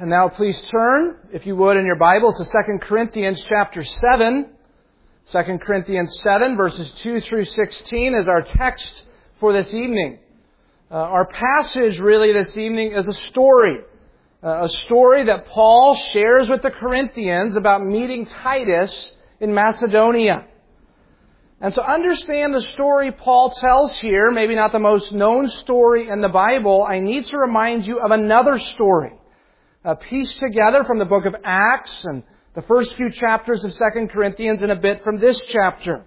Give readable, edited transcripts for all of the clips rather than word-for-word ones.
And now please turn, if you would, in your Bibles to 2 Corinthians chapter 7. 2 Corinthians 7, verses 2 through 16 is our text for this evening. Our passage really this evening is a story that Paul shares with the Corinthians about meeting Titus in Macedonia. And to understand the story Paul tells here, maybe not the most known story in the Bible, I need to remind you of another story, pieced together from the book of Acts and the first few chapters of 2 Corinthians and a bit from this chapter.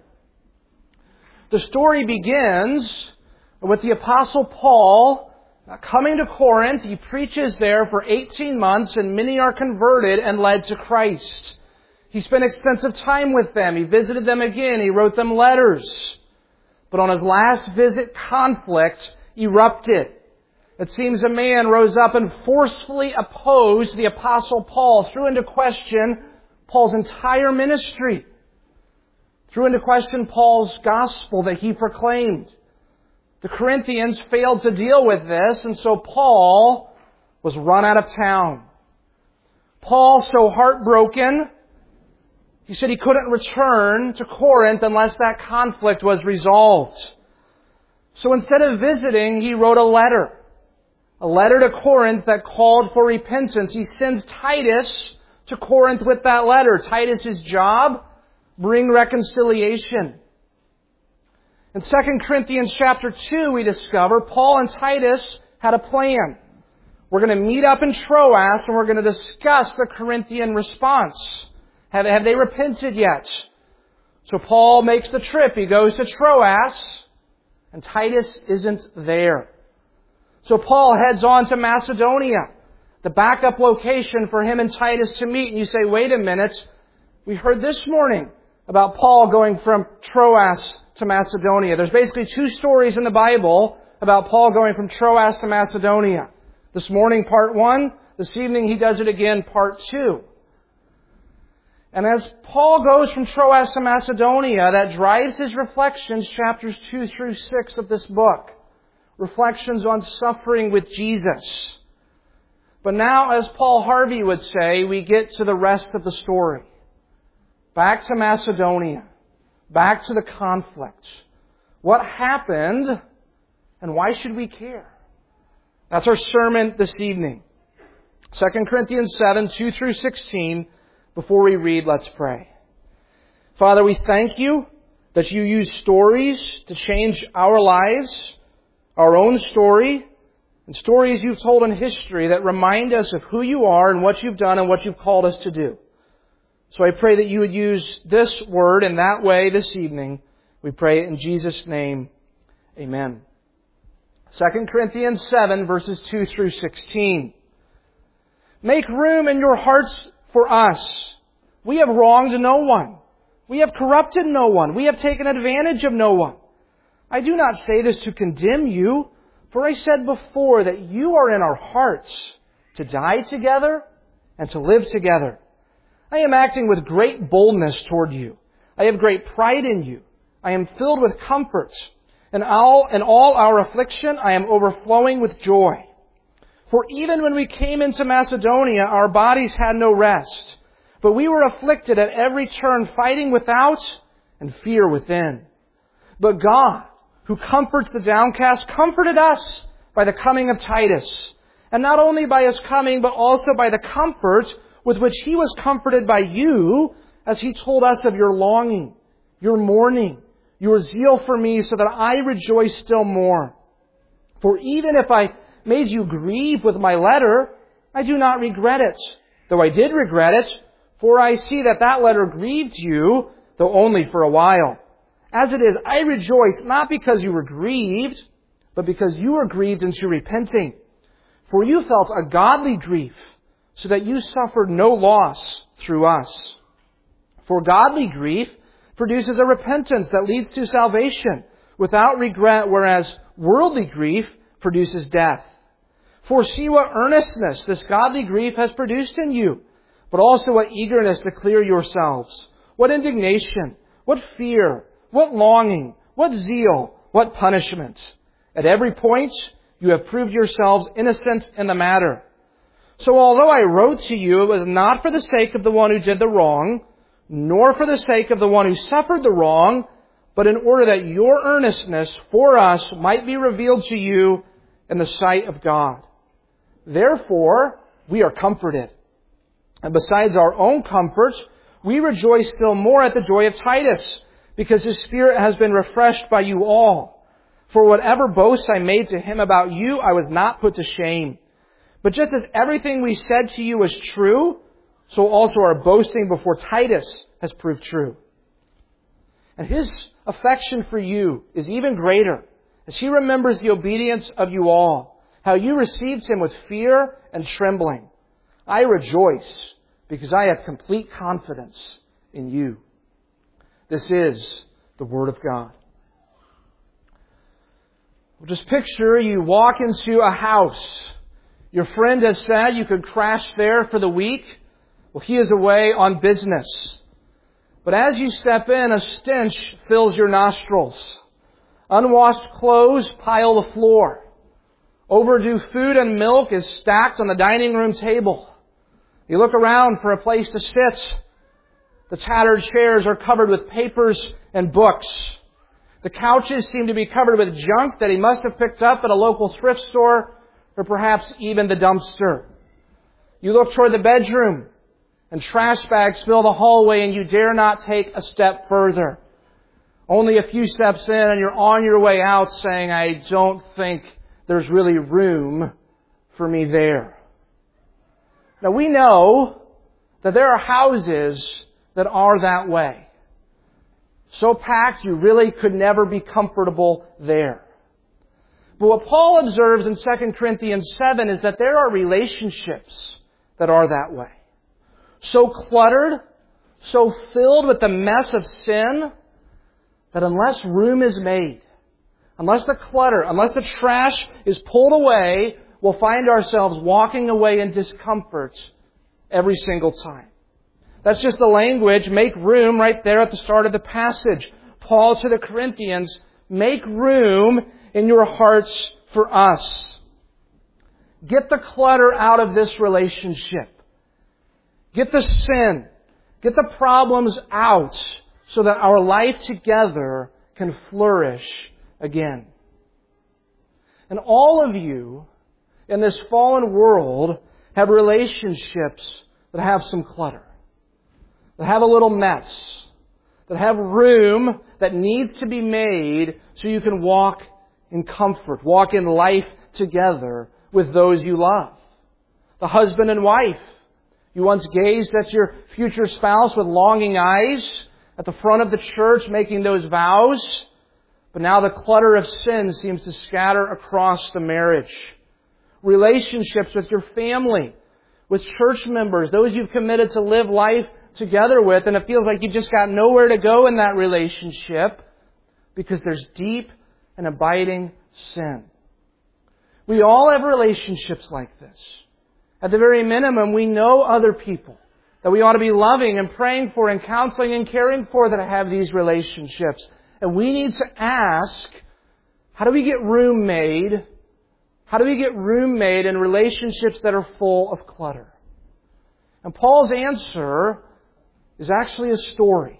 The story begins with the Apostle Paul coming to Corinth. He preaches there for 18 months and many are converted and led to Christ. He spent extensive time with them. He visited them again. He wrote them letters. But on his last visit, conflict erupted. It seems a man rose up and forcefully opposed the Apostle Paul, threw into question Paul's entire ministry, threw into question Paul's gospel that he proclaimed. The Corinthians failed to deal with this, and so Paul was run out of town. Paul, so heartbroken, he said he couldn't return to Corinth unless that conflict was resolved. So instead of visiting, he wrote a letter to Corinth that called for repentance. He sends Titus to Corinth with that letter. Titus's job, bring reconciliation. In 2 Corinthians chapter 2, we discover Paul and Titus had a plan. We're going to meet up in Troas and we're going to discuss the Corinthian response. Have they repented yet? So Paul makes the trip. He goes to Troas and Titus isn't there. So Paul heads on to Macedonia, the backup location for him and Titus to meet. And you say, wait a minute, we heard this morning about Paul going from Troas to Macedonia. There's basically two stories in the Bible about Paul going from Troas to Macedonia. This morning, part 1. This evening, he does it again, part 2. And as Paul goes from Troas to Macedonia, that drives his reflections, chapters 2 through 6 of this book. Reflections on suffering with Jesus. But now, as Paul Harvey would say, we get to the rest of the story. Back to Macedonia. Back to the conflict. What happened and why should we care? That's our sermon this evening. 2 Corinthians 7, 2 through 16. Before we read, let's pray. Father, we thank you that you use stories to change our lives, our own story, and stories you've told in history that remind us of who you are and what you've done and what you've called us to do. So I pray that you would use this word in that way this evening. We pray in Jesus' name. Amen. 2 Corinthians 7, verses 2 through 16. Make room in your hearts for us. We have wronged no one. We have corrupted no one. We have taken advantage of no one. I do not say this to condemn you, for I said before that you are in our hearts to die together and to live together. I am acting with great boldness toward you. I have great pride in you. I am filled with comfort. In all our affliction, I am overflowing with joy. For even when we came into Macedonia, our bodies had no rest, but we were afflicted at every turn, fighting without and fear within. But God, who comforts the downcast, comforted us by the coming of Titus. And not only by his coming, but also by the comfort with which he was comforted by you, as he told us of your longing, your mourning, your zeal for me, so that I rejoice still more. For even if I made you grieve with my letter, I do not regret it, though I did regret it, for I see that that letter grieved you, though only for a while. As it is, I rejoice not because you were grieved, but because you were grieved into repenting. For you felt a godly grief, so that you suffered no loss through us. For godly grief produces a repentance that leads to salvation without regret, whereas worldly grief produces death. For see what earnestness this godly grief has produced in you, but also what eagerness to clear yourselves, what indignation, what fear, what longing, what zeal, what punishment. At every point you have proved yourselves innocent in the matter. So although I wrote to you, it was not for the sake of the one who did the wrong, nor for the sake of the one who suffered the wrong, but in order that your earnestness for us might be revealed to you in the sight of God. Therefore, we are comforted. And besides our own comfort, we rejoice still more at the joy of Titus, because his spirit has been refreshed by you all. For whatever boasts I made to him about you, I was not put to shame. But just as everything we said to you was true, so also our boasting before Titus has proved true. And his affection for you is even greater, as he remembers the obedience of you all, how you received him with fear and trembling. I rejoice, because I have complete confidence in you. This is the Word of God. Well, just picture you walk into a house. Your friend has said you could crash there for the week. Well, he is away on business. But as you step in, a stench fills your nostrils. Unwashed clothes pile the floor. Overdue food and milk is stacked on the dining room table. You look around for a place to sit. The tattered chairs are covered with papers and books. The couches seem to be covered with junk that he must have picked up at a local thrift store, or perhaps even the dumpster. You look toward the bedroom, and trash bags fill the hallway, and you dare not take a step further. Only a few steps in, and you're on your way out saying, I don't think there's really room for me there. Now we know that there are houses that are that way. So packed you really could never be comfortable there. But what Paul observes in 2 Corinthians 7 is that there are relationships that are that way. So cluttered, so filled with the mess of sin, that unless room is made, unless the clutter, unless the trash is pulled away, we'll find ourselves walking away in discomfort every single time. That's just the language, make room, right there at the start of the passage. Paul to the Corinthians, make room in your hearts for us. Get the clutter out of this relationship. Get the sin, get the problems out so that our life together can flourish again. And all of you in this fallen world have relationships that have some clutter, that have a little mess, that have room that needs to be made so you can walk in comfort, walk in life together with those you love. The husband and wife. You once gazed at your future spouse with longing eyes at the front of the church making those vows, but now the clutter of sin seems to scatter across the marriage. Relationships with your family, with church members, those you've committed to live life together with, and it feels like you've just got nowhere to go in that relationship because there's deep and abiding sin. We all have relationships like this. At the very minimum, we know other people that we ought to be loving and praying for and counseling and caring for that have these relationships. And we need to ask, how do we get room made? How do we get room made in relationships that are full of clutter? And Paul's answer is actually a story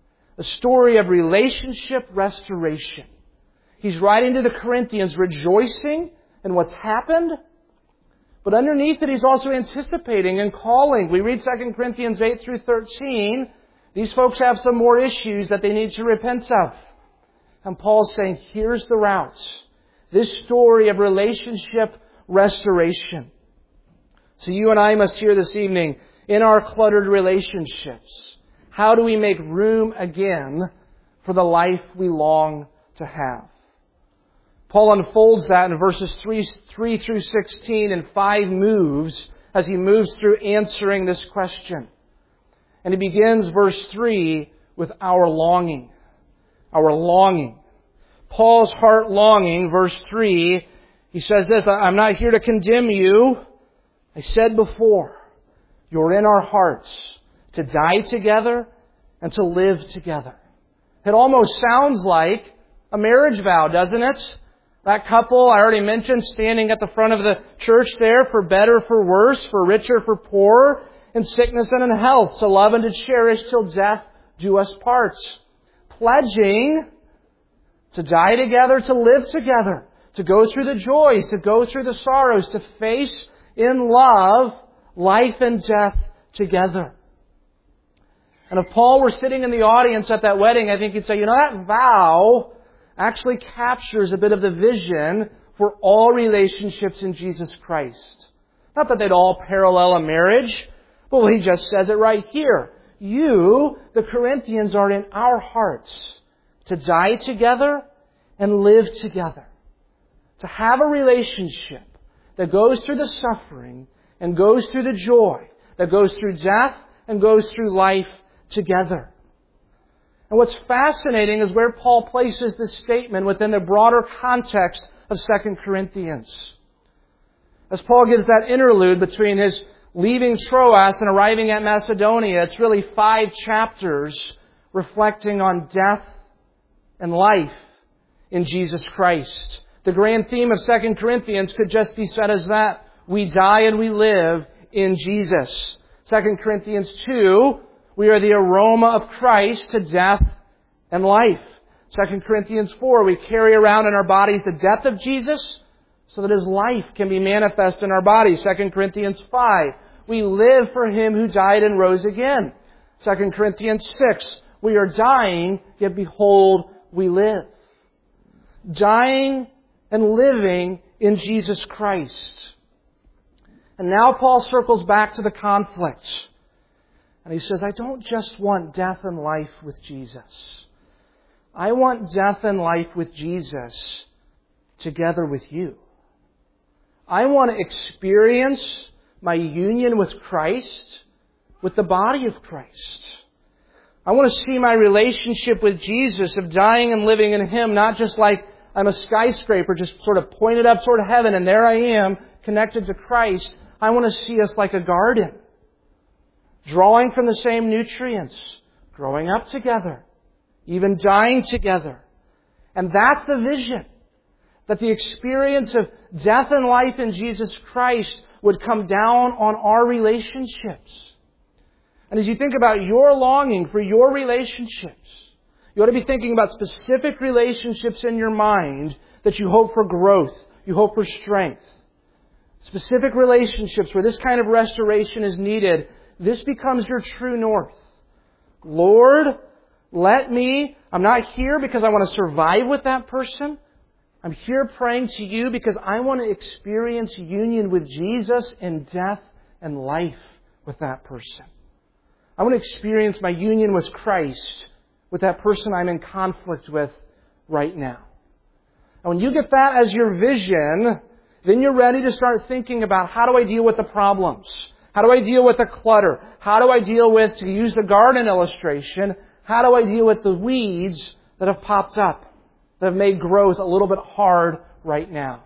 of relationship restoration. He's writing to the Corinthians rejoicing in what's happened, but underneath it he's also anticipating and calling. We read 2 Corinthians 8 through 13. These folks have some more issues that they need to repent of. And Paul's saying, here's the route. This story of relationship restoration. So you and I must hear this evening, in our cluttered relationships, how do we make room again for the life we long to have? Paul unfolds that in verses 3 through 16 in 5 moves as he moves through answering this question. And he begins verse 3 with our longing. Our longing. Paul's heart longing, verse 3, he says this, I'm not here to condemn you. I said before, you're in our hearts to die together and to live together. It almost sounds like a marriage vow, doesn't it? That couple I already mentioned standing at the front of the church there, for better, for worse, for richer, for poorer, in sickness and in health, to love and to cherish till death do us part. Pledging to die together, to live together, to go through the joys, to go through the sorrows, to face in love life and death together. And if Paul were sitting in the audience at that wedding, I think he'd say, that vow actually captures a bit of the vision for all relationships in Jesus Christ. Not that they'd all parallel a marriage, but he just says it right here. You, the Corinthians, are in our hearts to die together and live together. To have a relationship that goes through the suffering and goes through the joy, that goes through death and goes through life together. And what's fascinating is where Paul places this statement within the broader context of 2 Corinthians. As Paul gives that interlude between his leaving Troas and arriving at Macedonia, it's really 5 chapters reflecting on death and life in Jesus Christ. The grand theme of 2 Corinthians could just be said as that. We die and we live in Jesus. 2 Corinthians 2, we are the aroma of Christ to death and life. 2 Corinthians 4, we carry around in our bodies the death of Jesus so that His life can be manifest in our bodies. 2 Corinthians 5, we live for Him who died and rose again. 2 Corinthians 6, we are dying, yet behold, we live. Dying and living in Jesus Christ. And now Paul circles back to the conflict. And he says, I don't just want death and life with Jesus. I want death and life with Jesus together with you. I want to experience my union with Christ, with the body of Christ. I want to see my relationship with Jesus of dying and living in Him, not just like I'm a skyscraper just sort of pointed up toward heaven and there I am connected to Christ. I want to see us like a garden, drawing from the same nutrients, growing up together, even dying together. And that's the vision, that the experience of death and life in Jesus Christ would come down on our relationships. And as you think about your longing for your relationships, you ought to be thinking about specific relationships in your mind that you hope for growth, you hope for strength. Specific relationships where this kind of restoration is needed. This becomes your true north. Lord, I'm not here because I want to survive with that person. I'm here praying to You because I want to experience union with Jesus in death and life with that person. I want to experience my union with Christ with that person I'm in conflict with right now. And when you get that as your vision, then you're ready to start thinking about how do I deal with the problems? How do I deal with the clutter? How do I deal with, to use the garden illustration, how do I deal with the weeds that have popped up, that have made growth a little bit hard right now?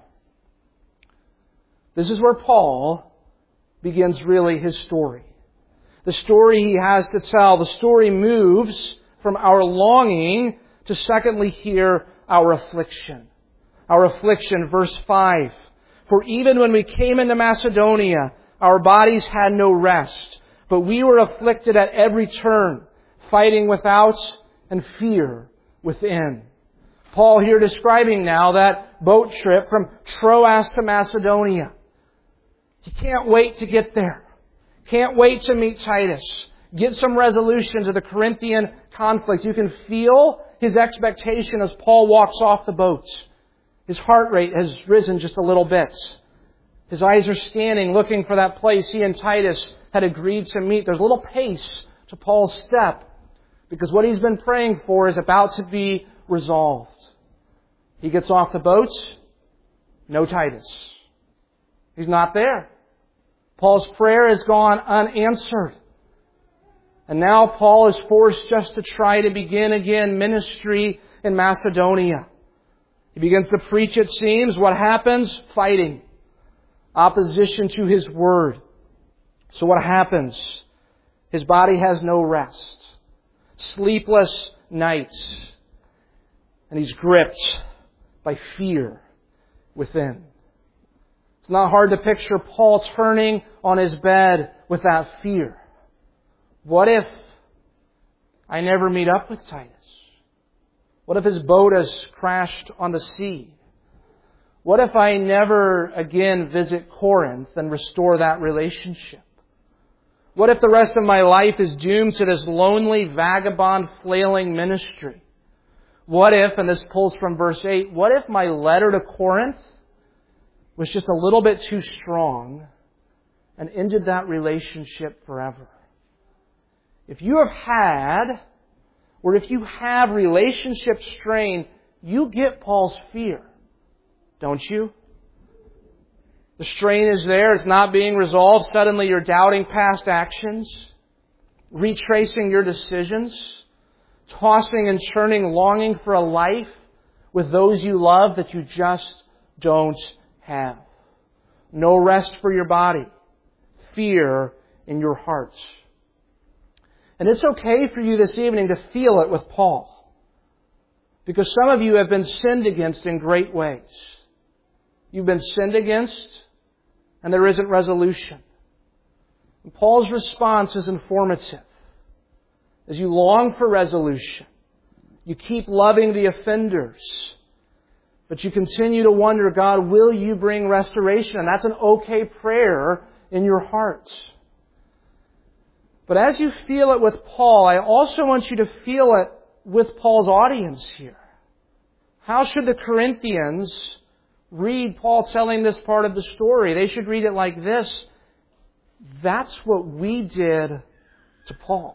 This is where Paul begins really his story. The story he has to tell. The story moves from our longing to secondly here, our affliction. Our affliction, verse 5. For even when we came into Macedonia, our bodies had no rest, but we were afflicted at every turn, fighting without and fear within. Paul here describing now that boat trip from Troas to Macedonia. He can't wait to get there. Can't wait to meet Titus. Get some resolution to the Corinthian conflict. You can feel his expectation as Paul walks off the boat. His heart rate has risen just a little bit. His eyes are scanning, looking for that place he and Titus had agreed to meet. There's a little pace to Paul's step because what he's been praying for is about to be resolved. He gets off the boat. No Titus. He's not there. Paul's prayer has gone unanswered. And now Paul is forced just to try to begin again ministry in Macedonia. He begins to preach, it seems. What happens? Fighting. Opposition to his word. So what happens? His body has no rest. Sleepless nights. And he's gripped by fear within. It's not hard to picture Paul turning on his bed with that fear. What if I never meet up with Titus? What if his boat has crashed on the sea? What if I never again visit Corinth and restore that relationship? What if the rest of my life is doomed to this lonely, vagabond, flailing ministry? What if, and this pulls from verse 8, what if my letter to Corinth was just a little bit too strong and ended that relationship forever? If you have had, or if you have relationship strain, you get Paul's fear, don't you? The strain is there. It's not being resolved. Suddenly you're doubting past actions, retracing your decisions, tossing and churning, longing for a life with those you love that you just don't have. No rest for your body. Fear in your hearts. And it's okay for you this evening to feel it with Paul, because some of you have been sinned against in great ways. You've been sinned against, and there isn't resolution. And Paul's response is informative. As you long for resolution, you keep loving the offenders, but you continue to wonder, God, will you bring restoration? And that's an okay prayer in your hearts. But as you feel it with Paul, I also want you to feel it with Paul's audience here. How should the Corinthians read Paul telling this part of the story? They should read it like this: that's what we did to Paul.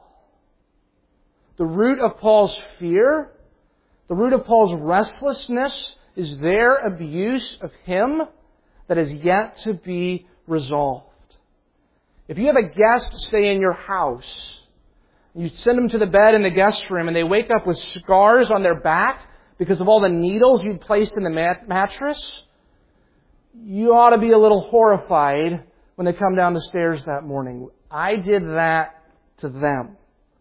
The root of Paul's fear, the root of Paul's restlessness, is their abuse of him that is yet to be resolved. If you have a guest stay in your house, you send them to the bed in the guest room and they wake up with scars on their back because of all the needles you'd placed in the mattress, you ought to be a little horrified when they come down the stairs that morning. I did that to them.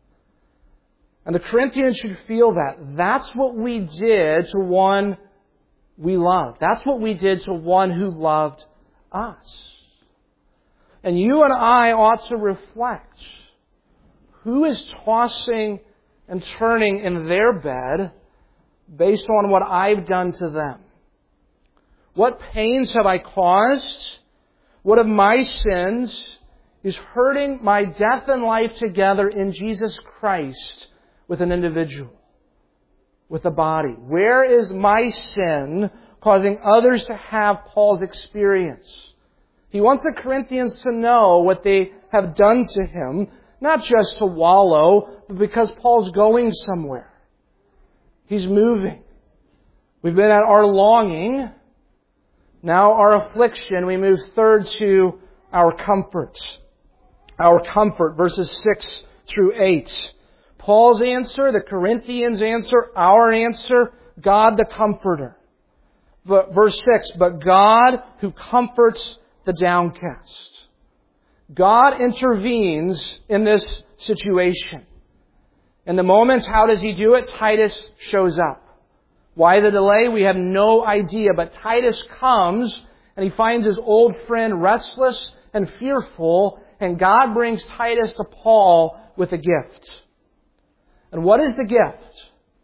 And the Corinthians should feel that. That's what we did to one we loved. That's what we did to one who loved us. And you and I ought to reflect. Who is tossing and turning in their bed based on what I've done to them? What pains have I caused? What of my sins is hurting my death and life together in Jesus Christ with an individual, with a body? Where is my sin causing others to have Paul's experience? He wants the Corinthians to know what they have done to him, not just to wallow, but because Paul's going somewhere. He's moving. We've been at our longing. Now our affliction. We move third to our comfort. Our comfort, verses 6 through 8. Paul's answer, the Corinthians' answer, our answer, God the Comforter. But verse 6, but God who comforts the downcast. God intervenes in this situation. In the moment, how does He do it? Titus shows up. Why the delay? We have no idea. But Titus comes and he finds his old friend restless and fearful, and God brings Titus to Paul with a gift. And what is the gift?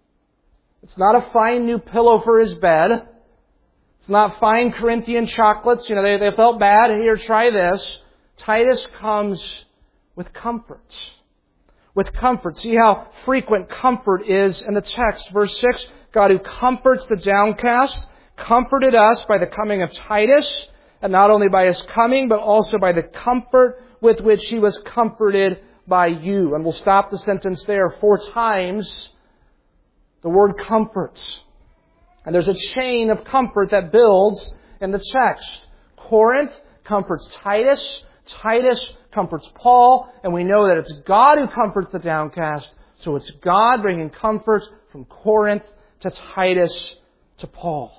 It's not a fine new pillow for his bed. It's not fine Corinthian chocolates. They felt bad. Here, try this. Titus comes with comfort. With comfort. See how frequent comfort is in the text. Verse 6, God who comforts the downcast comforted us by the coming of Titus, and not only by his coming, but also by the comfort with which he was comforted by you. And we'll stop the sentence there. 4 times the word comfort. And there's a chain of comfort that builds in the text. Corinth comforts Titus. Titus comforts Paul. And we know that it's God who comforts the downcast. So it's God bringing comfort from Corinth to Titus to Paul.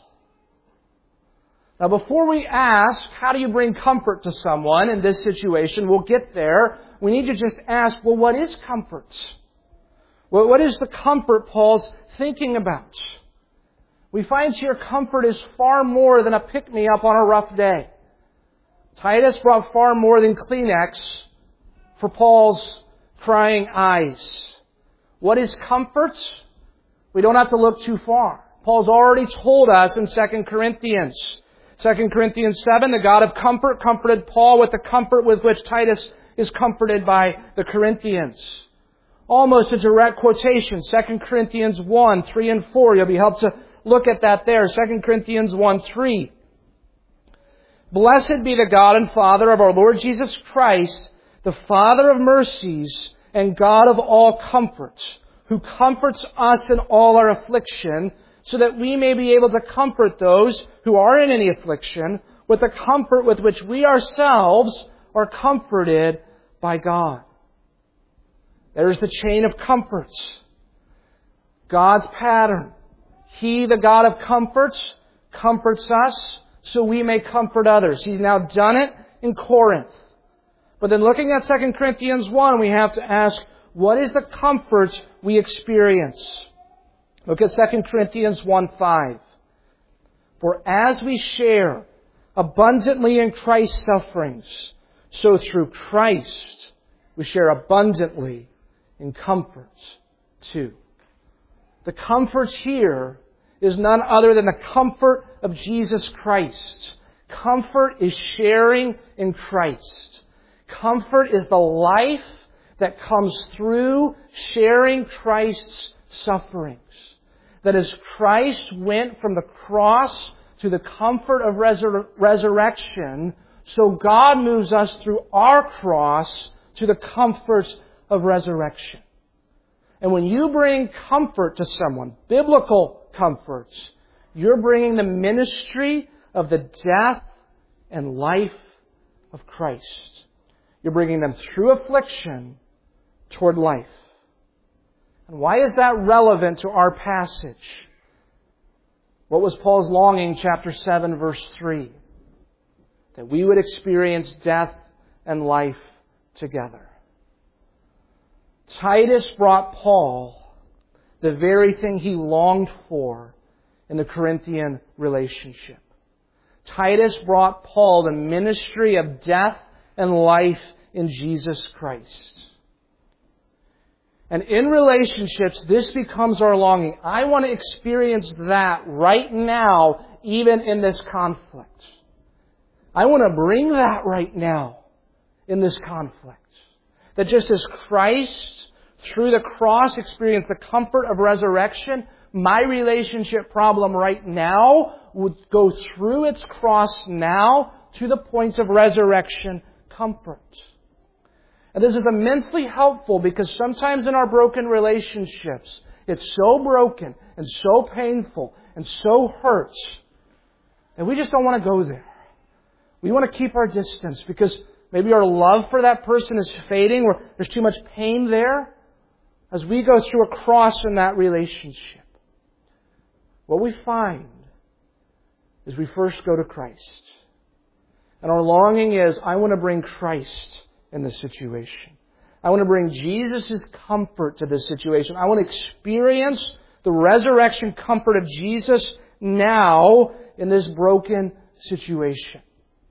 Now before we ask, how do you bring comfort to someone in this situation? We'll get there. We need to just ask, well, what is comfort? Well, what is the comfort Paul's thinking about? We find here comfort is far more than a pick-me-up on a rough day. Titus brought far more than Kleenex for Paul's crying eyes. What is comfort? We don't have to look too far. Paul's already told us in 2 Corinthians. 2 Corinthians 7, the God of comfort comforted Paul with the comfort with which Titus is comforted by the Corinthians. Almost a direct quotation. 2 Corinthians 1, 3 and 4. You'll be helped to look at that there. 2 Corinthians 1, 3. Blessed be the God and Father of our Lord Jesus Christ, the Father of mercies and God of all comfort, who comforts us in all our affliction, so that we may be able to comfort those who are in any affliction with the comfort with which we ourselves are comforted by God. There's the chain of comforts. God's pattern. He, the God of comforts, comforts us so we may comfort others. He's now done it in Corinth. But then looking at 2 Corinthians 1, we have to ask, what is the comfort we experience? Look at 2 Corinthians 1:5. For as we share abundantly in Christ's sufferings, so through Christ we share abundantly in comfort too. The comfort here is none other than the comfort of Jesus Christ. Comfort is sharing in Christ. Comfort is the life that comes through sharing Christ's sufferings. That as Christ went from the cross to the comfort of resurrection, so God moves us through our cross to the comfort of resurrection. And when you bring comfort to someone, biblical comfort, you're bringing the ministry of the death and life of Christ. You're bringing them through affliction toward life. And why is that relevant to our passage? What was Paul's longing, chapter 7, verse 3? That we would experience death and life together. Titus brought Paul the very thing he longed for in the Corinthian relationship. Titus brought Paul the ministry of death and life in Jesus Christ. And in relationships, this becomes our longing. I want to experience that right now, even in this conflict. I want to bring that right now in this conflict. That just as Christ, through the cross, experienced the comfort of resurrection, my relationship problem right now would go through its cross now to the point of resurrection comfort. And this is immensely helpful because sometimes in our broken relationships, it's so broken and so painful and so hurt that we just don't want to go there. We want to keep our distance because maybe our love for that person is fading or there's too much pain there as we go through a cross in that relationship. What we find is we first go to Christ. And our longing is, I want to bring Christ in this situation. I want to bring Jesus' comfort to this situation. I want to experience the resurrection comfort of Jesus now in this broken situation.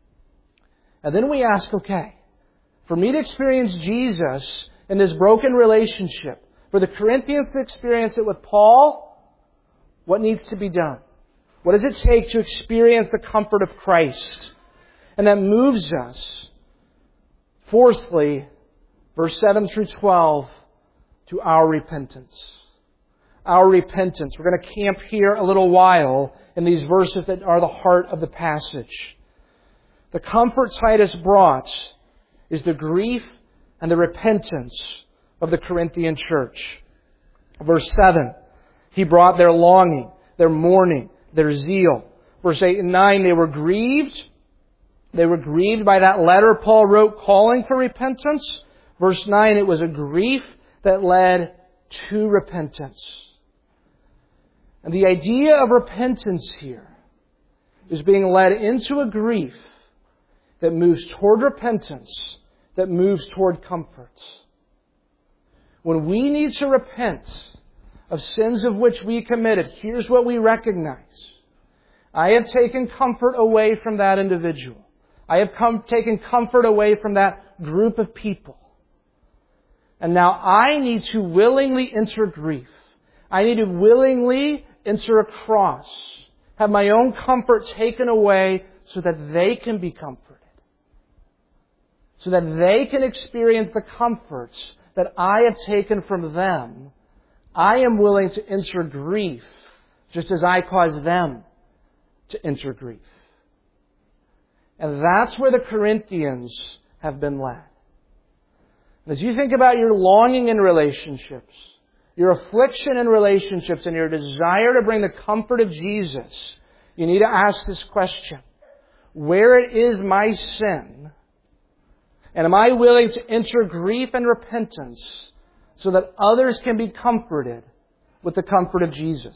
And then we ask, okay, for me to experience Jesus in this broken relationship, for the Corinthians to experience it with Paul, what needs to be done? What does it take to experience the comfort of Christ? And that moves us, fourthly, verse 7 through 12, to our repentance. Our repentance. We're going to camp here a little while in these verses that are the heart of the passage. The comfort Titus brought is the grief and the repentance of the Corinthian church. Verse 7, he brought their longing, their mourning, their zeal. Verse 8 and 9, they were grieved. They were grieved by that letter Paul wrote calling for repentance. Verse 9, it was a grief that led to repentance. And the idea of repentance here is being led into a grief that moves toward repentance, that moves toward comfort. When we need to repent of sins of which we committed, here's what we recognize. I have taken comfort away from that individual. I have taken comfort away from that group of people. And now I need to willingly enter grief. I need to willingly enter a cross. Have my own comfort taken away so that they can be comforted. So that they can experience the comforts that I have taken from them. I am willing to enter grief just as I cause them to enter grief. And that's where the Corinthians have been led. As you think about your longing in relationships, your affliction in relationships, and your desire to bring the comfort of Jesus, you need to ask this question. Where it is my sin, and am I willing to enter grief and repentance so that others can be comforted with the comfort of Jesus?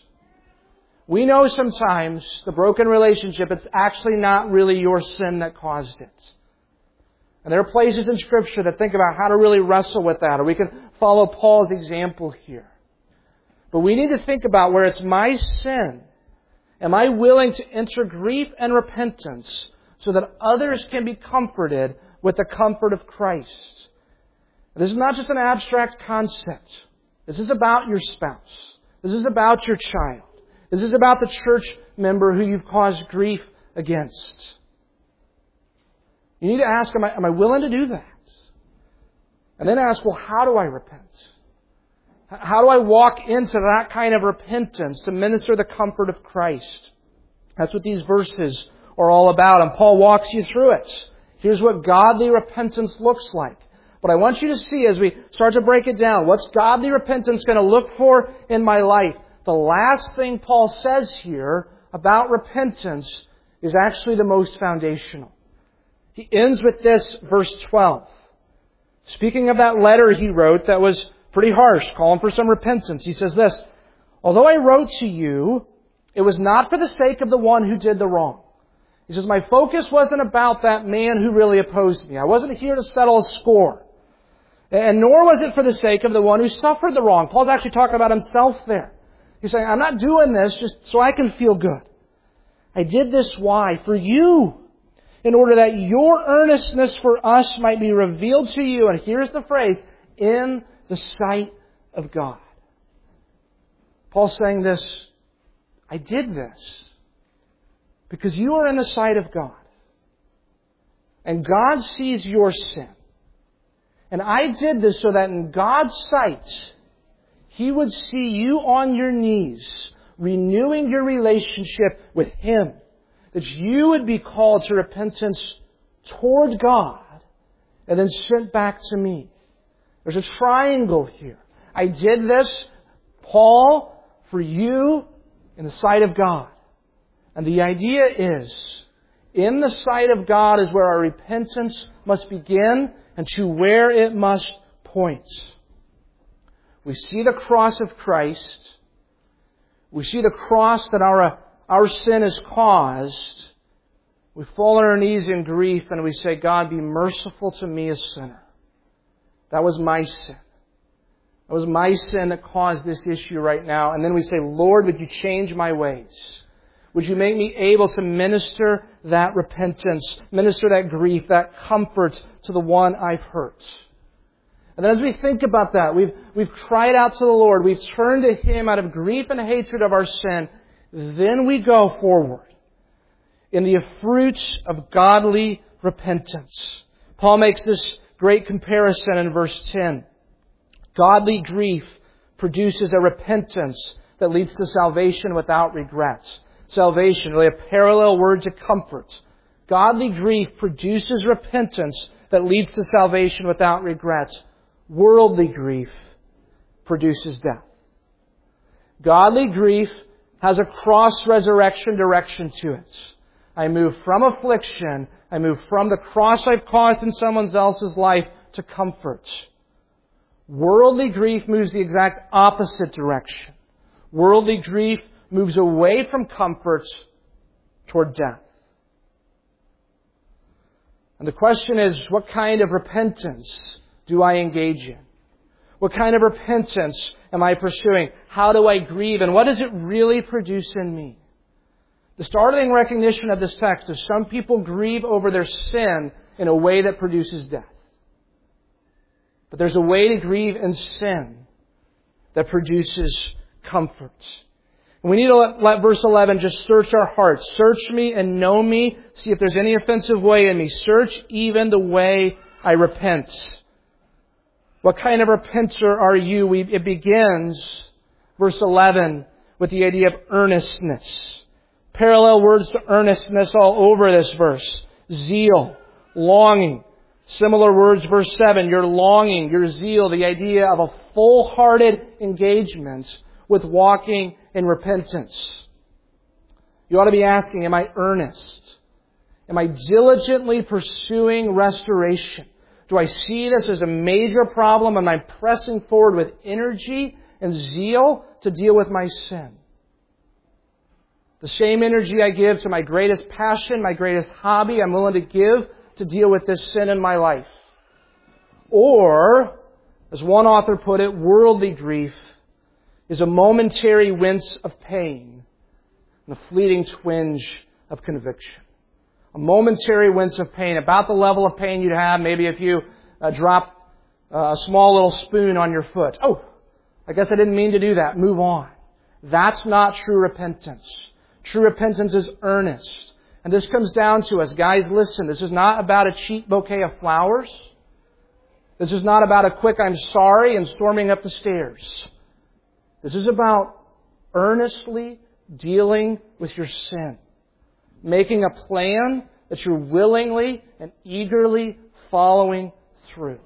We know sometimes the broken relationship, it's actually not really your sin that caused it. And there are places in Scripture that think about how to really wrestle with that, or we can follow Paul's example here. But we need to think about where it's my sin. Am I willing to enter grief and repentance so that others can be comforted with the comfort of Christ? This is not just an abstract concept. This is about your spouse. This is about your child. This is about the church member who you've caused grief against. You need to ask, am I willing to do that? And then ask, well, how do I repent? How do I walk into that kind of repentance to minister the comfort of Christ? That's what these verses are all about. And Paul walks you through it. Here's what godly repentance looks like. But I want you to see as we start to break it down, what's godly repentance going to look for in my life? The last thing Paul says here about repentance is actually the most foundational. He ends with this, verse 12. Speaking of that letter he wrote that was pretty harsh, calling for some repentance, he says this, although I wrote to you, it was not for the sake of the one who did the wrong. He says, my focus wasn't about that man who really opposed me. I wasn't here to settle a score. And nor was it for the sake of the one who suffered the wrong. Paul's actually talking about himself there. He's saying, I'm not doing this just so I can feel good. I did this, why? For you. In order that your earnestness for us might be revealed to you, and here's the phrase, in the sight of God. Paul's saying this, I did this because you are in the sight of God. And God sees your sin. And I did this so that in God's sight, He would see you on your knees, renewing your relationship with Him. That you would be called to repentance toward God and then sent back to me. There's a triangle here. I did this, Paul, for you in the sight of God. And the idea is, in the sight of God is where our repentance must begin and to where it must point. We see the cross of Christ. We see the cross that our sin has caused. We fall on our knees in grief and we say, God, be merciful to me, a sinner. That was my sin. That was my sin that caused this issue right now. And then we say, Lord, would you change my ways? Would you make me able to minister that repentance, minister that grief, that comfort to the one I've hurt? And then as we think about that, we've cried out to the Lord. We've turned to Him out of grief and hatred of our sin. Then we go forward in the fruits of godly repentance. Paul makes this great comparison in verse 10. Godly grief produces a repentance that leads to salvation without regret. Salvation, really a parallel word to comfort. Godly grief produces repentance that leads to salvation without regret. Worldly grief produces death. Godly grief has a cross-resurrection direction to it. I move from affliction, I move from the cross I've caused in someone else's life to comfort. Worldly grief moves the exact opposite direction. Worldly grief moves away from comfort toward death. And the question is, what kind of repentance do I engage in? What kind of repentance am I pursuing? How do I grieve? And what does it really produce in me? The startling recognition of this text is some people grieve over their sin in a way that produces death. But there's a way to grieve in sin that produces comfort. And we need to let verse 11 just search our hearts. Search me and know me. See if there's any offensive way in me. Search even the way I repent. What kind of repenter are you? It begins, verse 11, with the idea of earnestness. Parallel words to earnestness all over this verse. Zeal, longing. Similar words, verse 7, your longing, your zeal, the idea of a full-hearted engagement with walking in repentance. You ought to be asking, am I earnest? Am I diligently pursuing restoration? Do I see this as a major problem? Am I pressing forward with energy and zeal to deal with my sin? The same energy I give to my greatest passion, my greatest hobby, I'm willing to give to deal with this sin in my life. Or, as one author put it, worldly grief is a momentary wince of pain and a fleeting twinge of conviction. A momentary wince of pain, about the level of pain you'd have maybe if you dropped a small little spoon on your foot. Oh, I guess I didn't mean to do that. Move on. That's not true repentance. True repentance is earnest. And this comes down to us. Guys, listen, this is not about a cheap bouquet of flowers. This is not about a quick I'm sorry and storming up the stairs. This is about earnestly dealing with your sin. Making a plan that you're willingly and eagerly following through.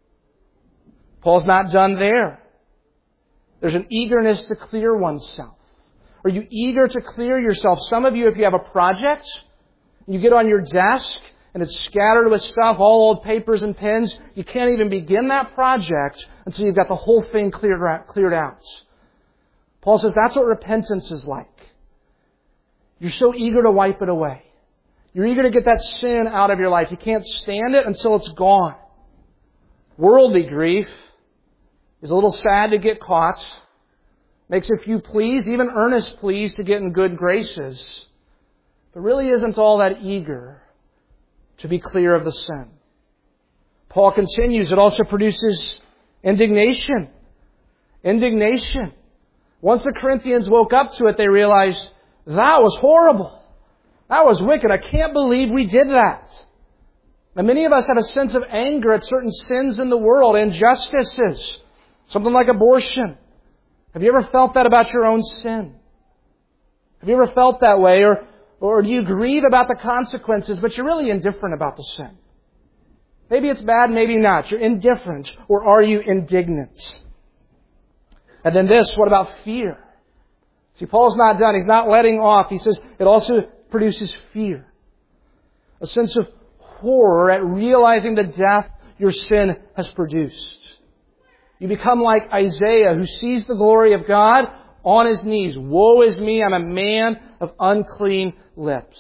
Paul's not done there. There's an eagerness to clear oneself. Are you eager to clear yourself? Some of you, if you have a project, you get on your desk and it's scattered with stuff, all old papers and pens, you can't even begin that project until you've got the whole thing cleared out. Paul says that's what repentance is like. You're so eager to wipe it away. You're eager to get that sin out of your life. You can't stand it until it's gone. Worldly grief is a little sad to get caught. Makes a few pleas, even earnest pleas to get in good graces. But really isn't all that eager to be clear of the sin. Paul continues, it also produces indignation. Indignation. Once the Corinthians woke up to it, they realized, that was horrible. That was wicked. I can't believe we did that. And many of us have a sense of anger at certain sins in the world, injustices, something like abortion. Have you ever felt that about your own sin? Have you ever felt that way? Or do you grieve about the consequences, but you're really indifferent about the sin? Maybe it's bad, maybe not. You're indifferent. Or are you indignant? And then this, what about fear? See, Paul's not done. He's not letting off. He says it also produces fear. A sense of horror at realizing the death your sin has produced. You become like Isaiah, who sees the glory of God on his knees. Woe is me, I'm a man of unclean lips.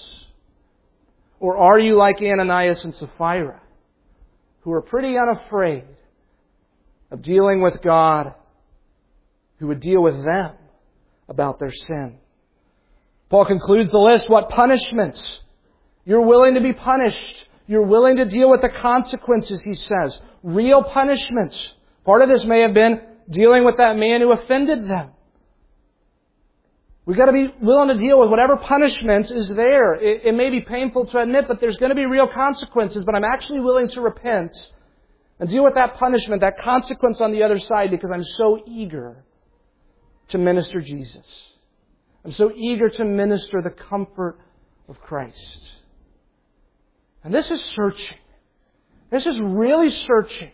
Or are you like Ananias and Sapphira, who are pretty unafraid of dealing with God, who would deal with them about their sin? Paul concludes the list. What punishments? You're willing to be punished. You're willing to deal with the consequences, he says. Real punishments. Part of this may have been dealing with that man who offended them. We've got to be willing to deal with whatever punishment is there. It may be painful to admit, but there's going to be real consequences. But I'm actually willing to repent and deal with that punishment, that consequence on the other side, because I'm so eager to minister Jesus. I'm so eager to minister the comfort of Christ. And this is searching. This is really searching.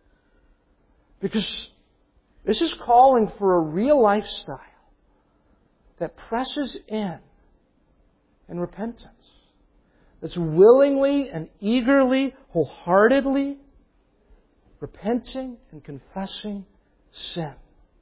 Because this is calling for a real lifestyle that presses in repentance. That's willingly and eagerly, wholeheartedly repenting and confessing sin.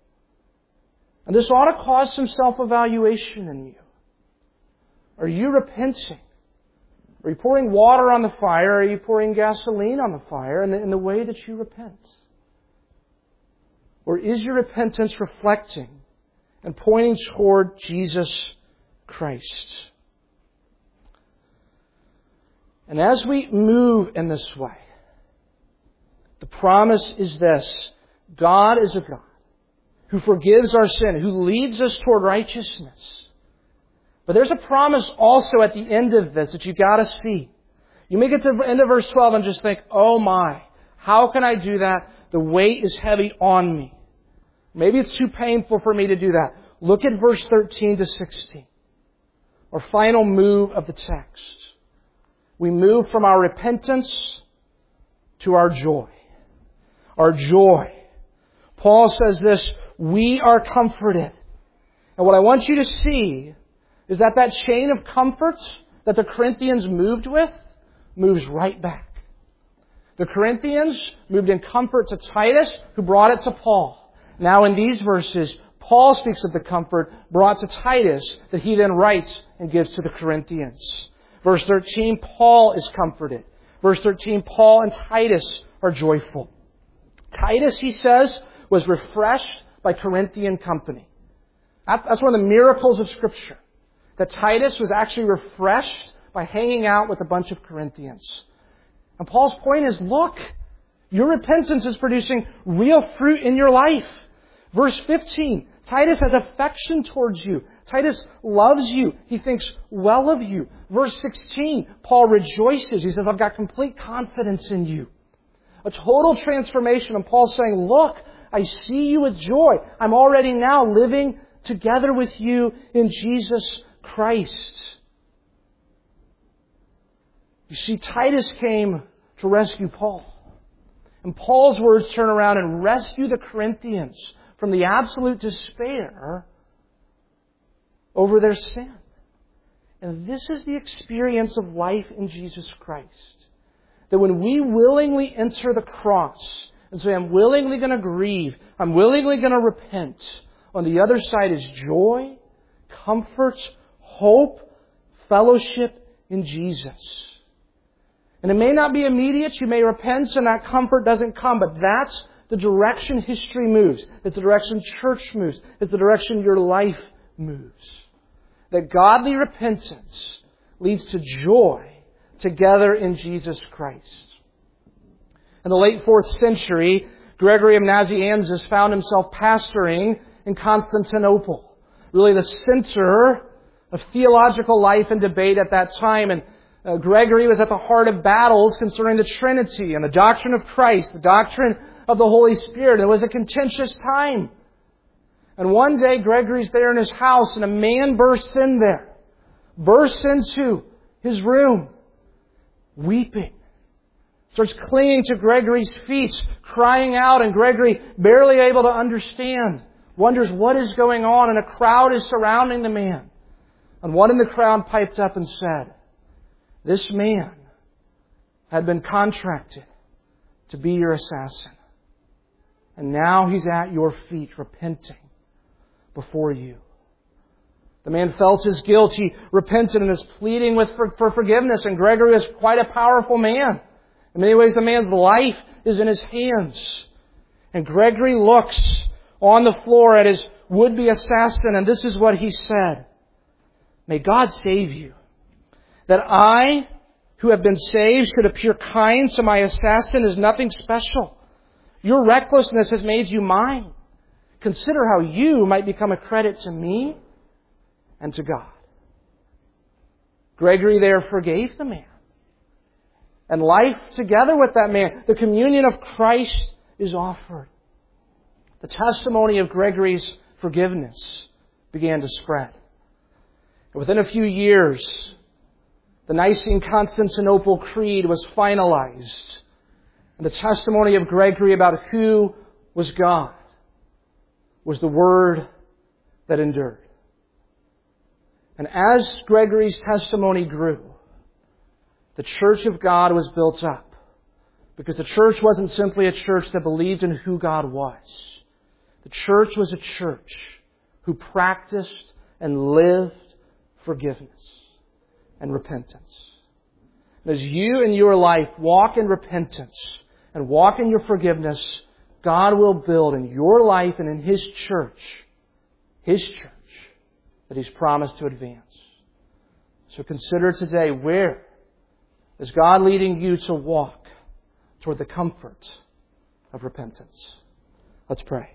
And this ought to cause some self-evaluation in you. Are you repenting? Are you pouring water on the fire? Or are you pouring gasoline on the fire in the way that you repent? Or is your repentance reflecting and pointing toward Jesus Christ? And as we move in this way, the promise is this: God is a God who forgives our sin, who leads us toward righteousness. But there's a promise also at the end of this that you've got to see. You may get to the end of verse 12 and just think, oh my, how can I do that? The weight is heavy on me. Maybe it's too painful for me to do that. Look at verse 13 to 16. Our final move of the text. We move from our repentance to our joy. Our joy. Paul says this: we are comforted. And what I want you to see is that that chain of comforts that the Corinthians moved with moves right back. The Corinthians moved in comfort to Titus, who brought it to Paul. Now in these verses, Paul speaks of the comfort brought to Titus that he then writes and gives to the Corinthians. Verse 13, Paul is comforted. Verse 13, Paul and Titus are joyful. Titus, he says, was refreshed by Corinthian company. That's one of the miracles of Scripture. That Titus was actually refreshed by hanging out with a bunch of Corinthians. And Paul's point is, look, your repentance is producing real fruit in your life. Verse 15, Titus has affection towards you. Titus loves you. He thinks well of you. Verse 16, Paul rejoices. He says, I've got complete confidence in you. A total transformation. And Paul's saying, look, I see you with joy. I'm already now living together with you in Jesus Christ. You see, Titus came to rescue Paul. And Paul's words turn around and rescue the Corinthians from the absolute despair over their sin. And this is the experience of life in Jesus Christ. That when we willingly enter the cross and say, I'm willingly going to grieve, I'm willingly going to repent, on the other side is joy, comfort, hope, fellowship in Jesus. And it may not be immediate. You may repent and that comfort doesn't come, but that's the direction history moves. It's the direction church moves. It's the direction your life moves. That godly repentance leads to joy together in Jesus Christ. In the late 4th century, Gregory of Nazianzus found himself pastoring in Constantinople, really the center of theological life and debate at that time. And Gregory was at the heart of battles concerning the Trinity and the doctrine of Christ, the doctrine of the Holy Spirit. It was a contentious time. And one day, Gregory's there in his house, and a man bursts into his room, weeping. Starts clinging to Gregory's feet, crying out, and Gregory, barely able to understand, wonders what is going on, and a crowd is surrounding the man. And one in the crowd piped up and said, this man had been contracted to be your assassin. And now he's at your feet repenting before you. The man felt his guilt. He repented and is pleading for forgiveness. And Gregory is quite a powerful man. In many ways, the man's life is in his hands. And Gregory looks on the floor at his would-be assassin, and this is what he said. May God save you. That I, who have been saved, should appear kind to my assassin is nothing special. Your recklessness has made you mine. Consider how you might become a credit to me and to God. Gregory there forgave the man. And life together with that man, the communion of Christ, is offered. The testimony of Gregory's forgiveness began to spread. And within a few years, the Nicene-Constantinople Creed was finalized. And the testimony of Gregory about who was God was the word that endured. And as Gregory's testimony grew, the church of God was built up. Because the church wasn't simply a church that believed in who God was. The church was a church who practiced and lived forgiveness and repentance. And as you in your life walk in repentance and walk in your forgiveness, God will build in your life and in His church that He's promised to advance. So consider today, where is God leading you to walk toward the comfort of repentance? Let's pray.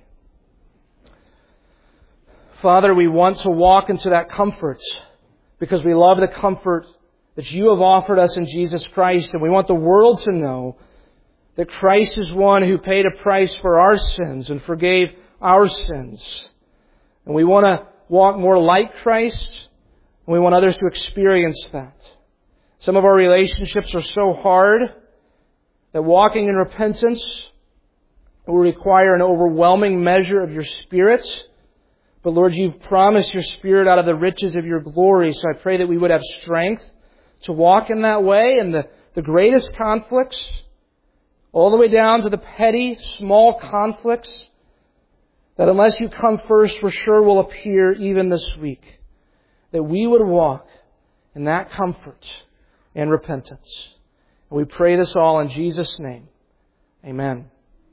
Father, we want to walk into that comfort because we love the comfort that You have offered us in Jesus Christ, and we want the world to know that Christ is one who paid a price for our sins and forgave our sins. And we want to walk more like Christ, and we want others to experience that. Some of our relationships are so hard that walking in repentance will require an overwhelming measure of Your Spirit. But Lord, You've promised Your Spirit out of the riches of Your glory, so I pray that we would have strength to walk in that way, and the greatest conflicts, all the way down to the petty, small conflicts that unless You come first, for sure will appear even this week. That we would walk in that comfort and repentance. And we pray this all in Jesus' name. Amen.